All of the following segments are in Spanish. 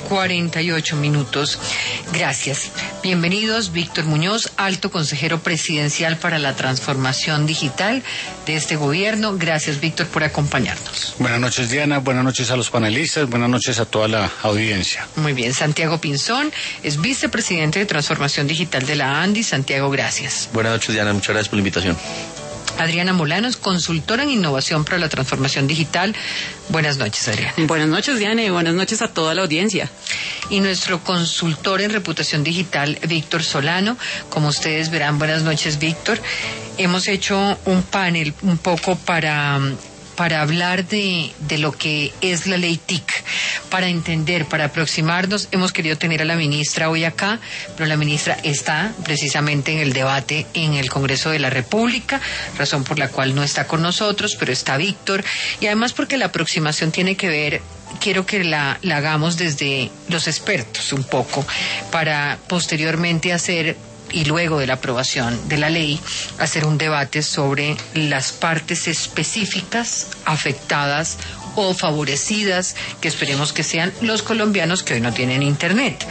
48 minutos. Gracias. Bienvenidos, Víctor Muñoz, alto consejero presidencial para la transformación digital de este gobierno. Gracias, Víctor, por acompañarnos. Buenas noches, Diana. Buenas noches a los panelistas. Buenas noches a toda la audiencia. Muy bien. Santiago Pinzón es vicepresidente de transformación digital de la ANDI. Santiago, gracias. Buenas noches, Diana. Muchas gracias por la invitación. Adriana Molanos, consultora en innovación para la transformación digital. Buenas noches, Adriana. Buenas noches, Diana, y buenas noches a toda la audiencia. Y nuestro consultor en reputación digital, Víctor Solano. Como ustedes verán, buenas noches, Víctor. Hemos hecho un panel un poco para hablar de lo que es la ley TIC, para entender, para aproximarnos. Hemos querido tener a la ministra hoy acá, pero la ministra está precisamente en el debate en el Congreso de la República, razón por la cual no está con nosotros, pero está Víctor, y además porque la aproximación tiene que ver, quiero que la hagamos desde los expertos un poco, para posteriormente hacer, y luego de la aprobación de la ley, hacer un debate sobre las partes específicas afectadas o favorecidas, que esperemos que sean los colombianos que hoy no tienen internet.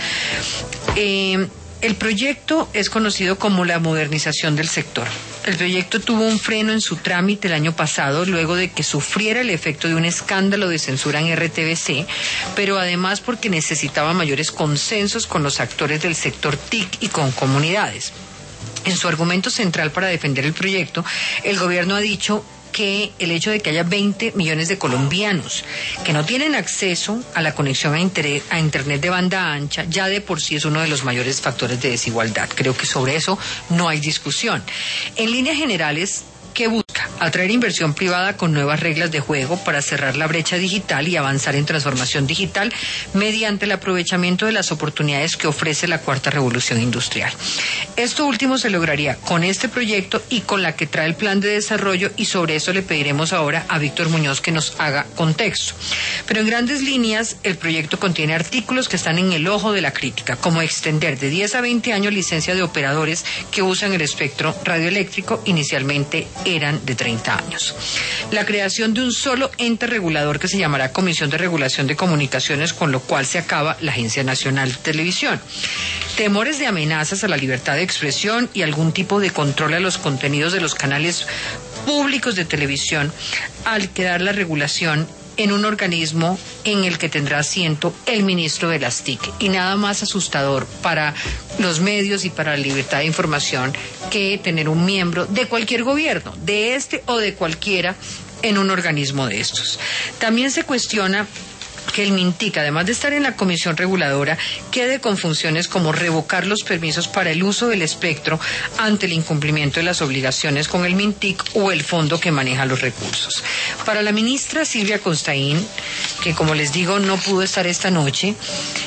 El proyecto es conocido como la modernización del sector. El proyecto tuvo un freno en su trámite el año pasado, luego de que sufriera el efecto de un escándalo de censura en RTBC, pero además porque necesitaba mayores consensos con los actores del sector TIC y con comunidades. En su argumento central para defender el proyecto, el gobierno ha dicho que el hecho de que haya 20 millones de colombianos que no tienen acceso a la conexión a Internet de banda ancha, ya de por sí es uno de los mayores factores de desigualdad. Creo que sobre eso no hay discusión. En líneas generales, ¿qué busca? Atraer inversión privada con nuevas reglas de juego para cerrar la brecha digital y avanzar en transformación digital mediante el aprovechamiento de las oportunidades que ofrece la cuarta revolución industrial. Esto último se lograría con este proyecto y con la que trae el plan de desarrollo, y sobre eso le pediremos ahora a Víctor Muñoz que nos haga contexto. Pero en grandes líneas, el proyecto contiene artículos que están en el ojo de la crítica, como extender de 10 a 20 años licencia de operadores que usan el espectro radioeléctrico. Inicialmente eran de 30 años. La creación de un solo ente regulador que se llamará Comisión de Regulación de Comunicaciones, con lo cual se acaba la Agencia Nacional de Televisión. Temores de amenazas a la libertad de expresión y algún tipo de control a los contenidos de los canales públicos de televisión, al quedar la regulación en un organismo en el que tendrá asiento el ministro de las TIC. Y nada más asustador para los medios y para la libertad de información que tener un miembro de cualquier gobierno, de este o de cualquiera, en un organismo de estos. También se cuestiona que el MINTIC, además de estar en la comisión reguladora, quede con funciones como revocar los permisos para el uso del espectro ante el incumplimiento de las obligaciones con el MINTIC o el fondo que maneja los recursos. Para la ministra Silvia Costaín, que como les digo no pudo estar esta noche,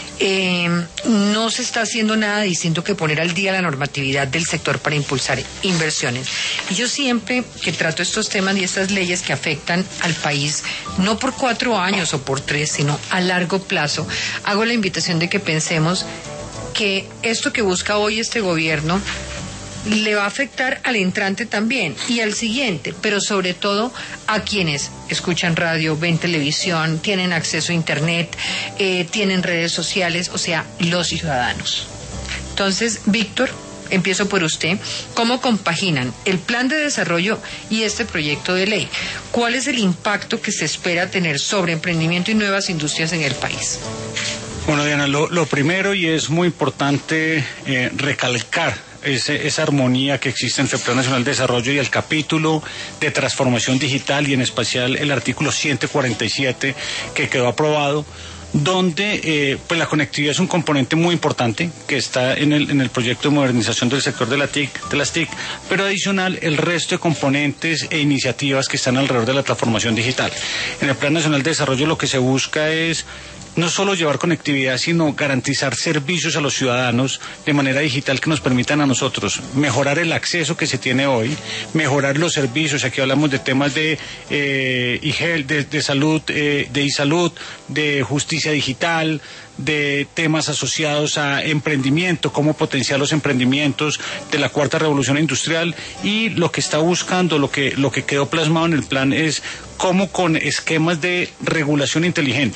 no se está haciendo nada distinto que poner al día la normatividad del sector para impulsar inversiones. Y yo siempre que trato estos temas y estas leyes que afectan al país, no por 4 años o por 3, sino a largo plazo, hago la invitación de que pensemos que esto que busca hoy este gobierno le va a afectar al entrante también y al siguiente, pero sobre todo a quienes escuchan radio, ven televisión, tienen acceso a internet, tienen redes sociales, o sea, los ciudadanos. Entonces, Víctor, empiezo por usted. ¿Cómo compaginan el plan de desarrollo y este proyecto de ley? ¿Cuál es el impacto que se espera tener sobre emprendimiento y nuevas industrias en el país? Bueno, Diana, lo primero, y es muy importante recalcar esa armonía que existe entre el Plan Nacional de Desarrollo y el capítulo de transformación digital, y en especial el artículo 147 que quedó aprobado, donde pues la conectividad es un componente muy importante que está en el proyecto de modernización del sector de las TIC, pero adicional el resto de componentes e iniciativas que están alrededor de la transformación digital. En el Plan Nacional de Desarrollo lo que se busca es no solo llevar conectividad, sino garantizar servicios a los ciudadanos de manera digital que nos permitan a nosotros mejorar el acceso que se tiene hoy, mejorar los servicios. Aquí hablamos de temas de de salud, de e-salud, de justicia digital, de temas asociados a emprendimiento, cómo potenciar los emprendimientos de la cuarta revolución industrial, y lo que está buscando, lo que quedó plasmado en el plan es cómo con esquemas de regulación inteligente,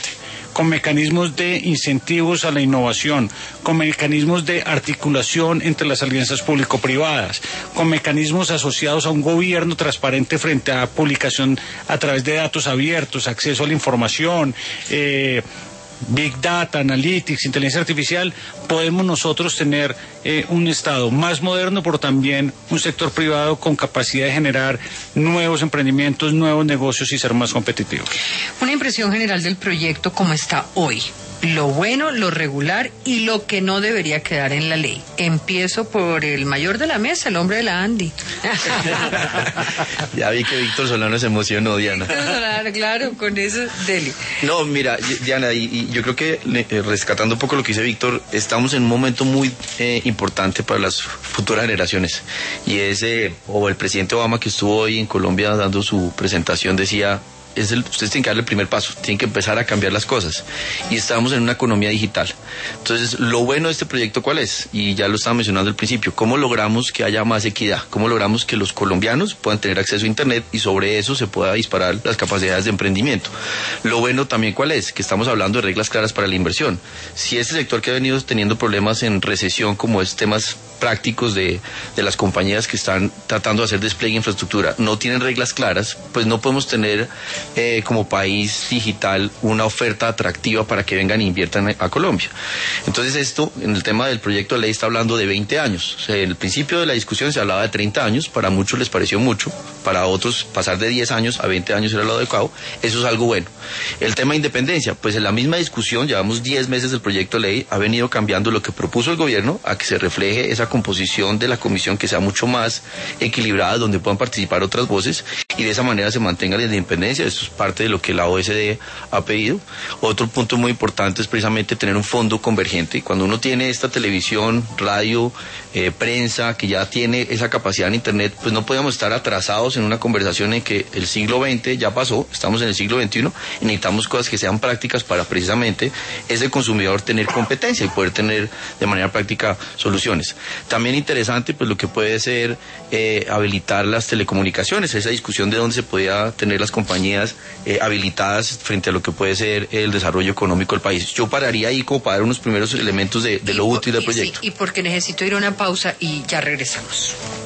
con mecanismos de incentivos a la innovación, con mecanismos de articulación entre las alianzas público-privadas, con mecanismos asociados a un gobierno transparente frente a publicación a través de datos abiertos, acceso a la información, Big Data, Analytics, inteligencia artificial, podemos nosotros tener un Estado más moderno, pero también un sector privado con capacidad de generar nuevos emprendimientos, nuevos negocios y ser más competitivos. Una impresión general del proyecto como está hoy. Lo bueno, lo regular y lo que no debería quedar en la ley. Empiezo por el mayor de la mesa, el hombre de la Andy. Ya vi que Víctor Solano se emocionó, Diana. Claro, con eso, Deli. No, mira, Diana, y yo creo que rescatando un poco lo que dice Víctor, estamos en un momento muy importante para las futuras generaciones. Y o el presidente Obama, que estuvo hoy en Colombia dando su presentación, decía: ustedes tienen que darle el primer paso, tienen que empezar a cambiar las cosas, y estamos en una economía digital. Entonces, lo bueno de este proyecto, ¿cuál es? Y ya lo estaba mencionando al principio: ¿cómo logramos que haya más equidad? ¿Cómo logramos que los colombianos puedan tener acceso a internet y sobre eso se pueda disparar las capacidades de emprendimiento? Lo bueno también, ¿cuál es? Que estamos hablando de reglas claras para la inversión. Si este sector que ha venido teniendo problemas en recesión, como es temas prácticos de las compañías que están tratando de hacer despliegue de infraestructura, no tienen reglas claras, pues no podemos tener como país digital una oferta atractiva para que vengan e inviertan a Colombia. Entonces esto, en el tema del proyecto de ley, está hablando de 20 años. O sea, en el principio de la discusión se hablaba de 30 años, para muchos les pareció mucho, para otros pasar de 10 años a 20 años era lo adecuado. Eso es algo bueno. El tema de independencia, pues en la misma discusión, llevamos 10 meses del proyecto de ley, ha venido cambiando lo que propuso el gobierno a que se refleje esa composición de la comisión, que sea mucho más equilibrada, donde puedan participar otras voces y de esa manera se mantenga la independencia. Esto es parte de lo que la OECD ha pedido. Otro punto muy importante es precisamente tener un fondo convergente. Y cuando uno tiene esta televisión, radio, prensa, que ya tiene esa capacidad en internet, pues no podemos estar atrasados en una conversación en que el siglo XX ya pasó, estamos en el siglo XXI y necesitamos cosas que sean prácticas para precisamente ese consumidor tener competencia y poder tener de manera práctica soluciones. También interesante, pues lo que puede ser habilitar las telecomunicaciones, esa discusión de dónde se podía tener las compañías habilitadas frente a lo que puede ser el desarrollo económico del país. Yo pararía ahí como para dar unos primeros elementos de lo útil del proyecto. Sí, y porque necesito ir a una pausa y ya regresamos.